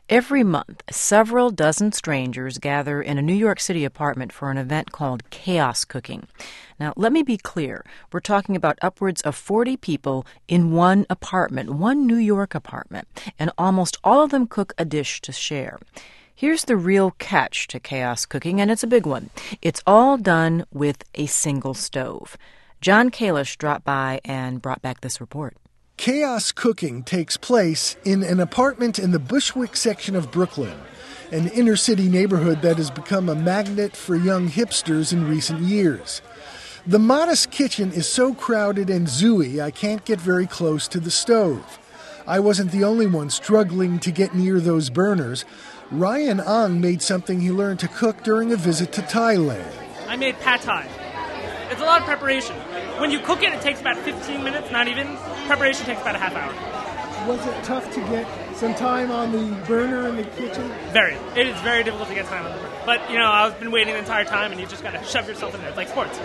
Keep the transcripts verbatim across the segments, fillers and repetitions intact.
Every month, several dozen strangers gather in a New York City apartment for an event called Chaos Cooking. Now, let me be clear. We're talking about upwards of forty people in one apartment, one New York apartment, and almost all of them cook a dish to share. Here's the real catch to Chaos Cooking, and it's a big one. It's all done with a single stove. John Kalish dropped by and brought back this report. Chaos Cooking takes place in an apartment in the Bushwick section of Brooklyn, an inner-city neighborhood that has become a magnet for young hipsters in recent years. The modest kitchen is so crowded and zooey, I can't get very close to the stove. I wasn't the only one struggling to get near those burners. Ryan Ong made something he learned to cook during a visit to Thailand. I made pad thai. It's a lot of preparation. When you cook it, it takes about fifteen minutes, not even. Preparation takes about a half hour. Was it tough to get some time on the burner in the kitchen? Very. It is very difficult to get time on the burner. But, you know, I've been waiting the entire time, and you just got to shove yourself in there. It's like sports.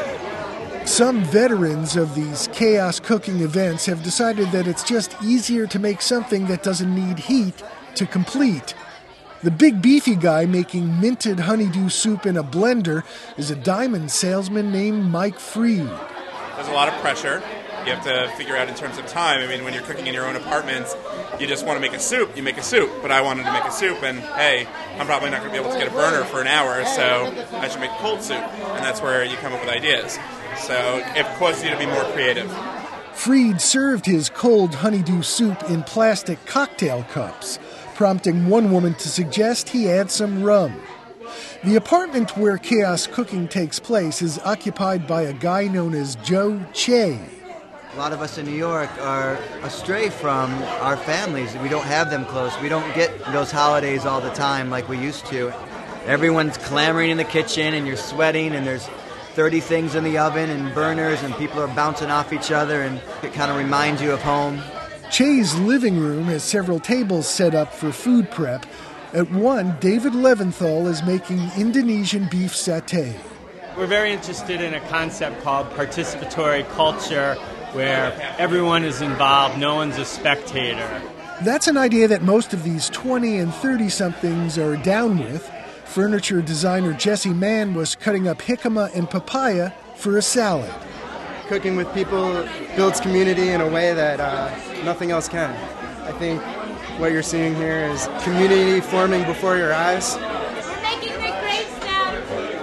Some veterans of these chaos cooking events have decided that it's just easier to make something that doesn't need heat to complete. The big beefy guy making minted honeydew soup in a blender is a diamond salesman named Mike Freed. There's a lot of pressure. You have to figure out in terms of time. I mean, when you're cooking in your own apartment, you just want to make a soup, you make a soup. But I wanted to make a soup, and hey, I'm probably not going to be able to get a burner for an hour, so I should make cold soup. And that's where you come up with ideas. So it causes you to be more creative. Freed served his cold honeydew soup in plastic cocktail cups, prompting one woman to suggest he add some rum. The apartment where Chaos Cooking takes place is occupied by a guy known as Joe Che. A lot of us in New York are astray from our families. We don't have them close. We don't get those holidays all the time like we used to. Everyone's clamoring in the kitchen, and you're sweating, and there's thirty things in the oven and burners, and people are bouncing off each other, and it kind of reminds you of home. Che's living room has several tables set up for food prep. At one, David Leventhal is making Indonesian beef satay. We're very interested in a concept called participatory culture, where everyone is involved, no one's a spectator. That's an idea that most of these twenty and thirty-somethings are down with. Furniture designer Jesse Mann was cutting up jicama and papaya for a salad. Cooking with people builds community in a way that uh, nothing else can. I think what you're seeing here is community forming before your eyes. We're making the grapes now.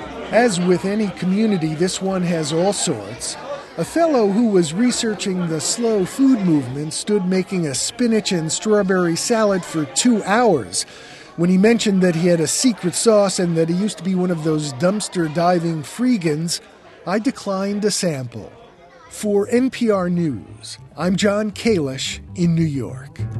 As with any community, this one has all sorts. A fellow who was researching the slow food movement stood making a spinach and strawberry salad for two hours. When he mentioned that he had a secret sauce and that he used to be one of those dumpster diving freegans, I declined a sample. For N P R News, I'm John Kalish in New York.